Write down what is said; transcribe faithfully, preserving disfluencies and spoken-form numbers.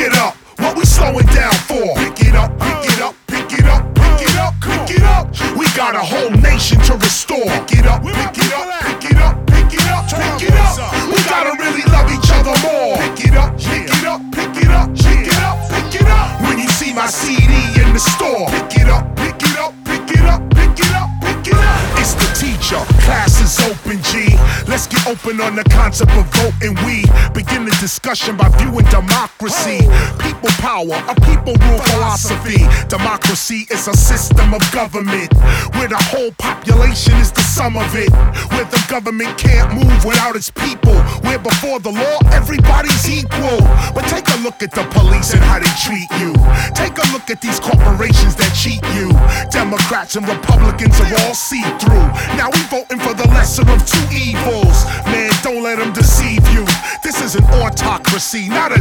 it up. What we slowing down for? Pick it up, pick it up, pick it up, pick it up, pick it up. We got a whole nation to restore. Pick it up, pick it up, pick it up, pick it up, pick it up. We gotta really love each other more. Pick it up, pick it up, pick it up, pick it up, pick it up. When you see my C D in the store, pick it up, pick it up, pick it up, pick it up, pick it up. It's the teacher, class is open, G. Let's get open on the concept of voting. We begin the discussion by viewing democracy. People power, a people rule philosophy. Democracy is a system of government where the whole population is the sum of it. Where the government can't move without its people. Where before the law, everybody's equal. But take a look at the police and how they treat you. Take a look at these corporations that cheat you. Democrats and Republicans are all see-through. Now we voting for the lesser of two evils. Man, don't let them deceive you. This is an autocracy, not a